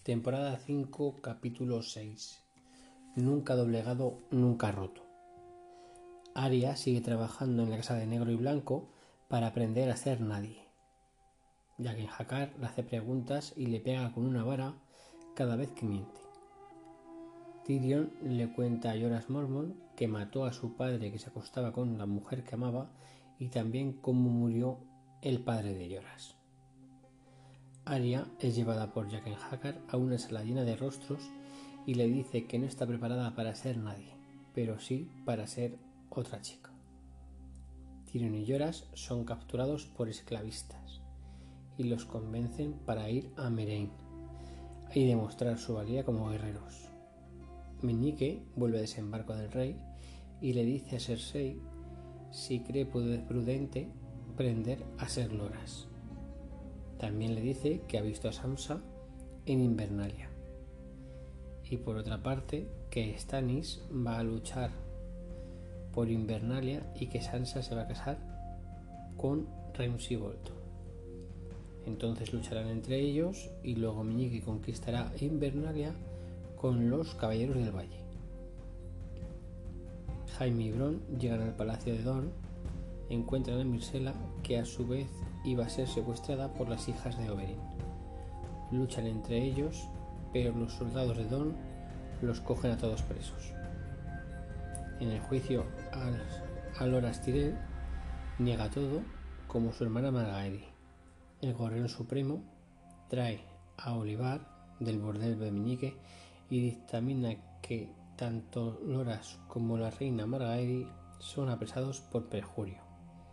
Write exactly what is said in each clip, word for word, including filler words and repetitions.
Temporada cinco, capítulo seis. Nunca doblegado, nunca roto. Arya sigue trabajando en la casa de Negro y Blanco para aprender a ser nadie. Jaqen H'ghar le hace preguntas y le pega con una vara cada vez que miente. Tyrion le cuenta a Jorah Mormont que mató a su padre que se acostaba con la mujer que amaba y también cómo murió el padre de Jorah. Arya es llevada por Jaqen H'ghar a una sala llena de rostros y le dice que no está preparada para ser nadie, pero sí para ser otra chica. Tyrion y Jorah son capturados por esclavistas y los convencen para ir a Meereen y demostrar su valía como guerreros. Meñique vuelve a desembarco del rey y le dice a Cersei si cree prudente prender a Ser Loras. También le dice que ha visto a Sansa en Invernalia. Y por otra parte, que Stannis va a luchar por Invernalia y que Sansa se va a casar con Ramsay Bolton. Entonces lucharán entre ellos y luego Meñique conquistará Invernalia con los Caballeros del Valle. Jaime y Bronn llegan al palacio de Dorne, encuentran a Myrcella, que a su vez iba a ser secuestrada por las hijas de Oberyn. Luchan entre ellos, pero los soldados de Dorne los cogen a todos presos. En el juicio, a Loras Tyrell niega todo, como su hermana Margaery. El Gorrión Supremo trae a Olyvar del bordel de Meñique y dictamina que tanto Loras como la reina Margaery son apresados por perjurio.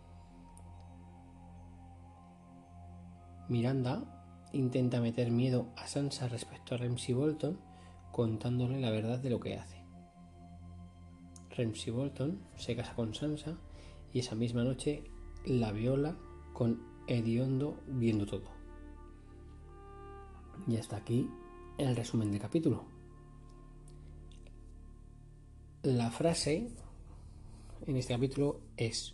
Myranda intenta meter miedo a Sansa respecto a Ramsay Bolton, contándole la verdad de lo que hace. Ramsay Bolton se casa con Sansa y esa misma noche la viola con Ediondo viendo todo. Y hasta aquí el resumen del capítulo. La frase en este capítulo es: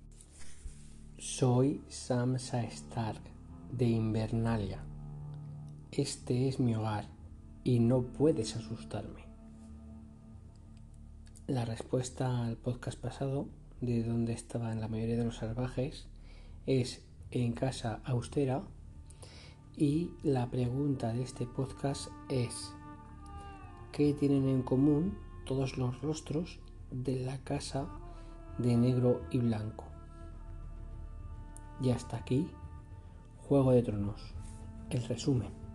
soy Sansa Stark de Invernalia. Este es mi hogar y no puedes asustarme. La respuesta al podcast pasado, de dónde estaban la mayoría de los salvajes, es en casa austera, y la pregunta de este podcast es: ¿qué tienen en común todos los rostros de la casa de Negro y Blanco? Y hasta aquí Juego de Tronos, el resumen.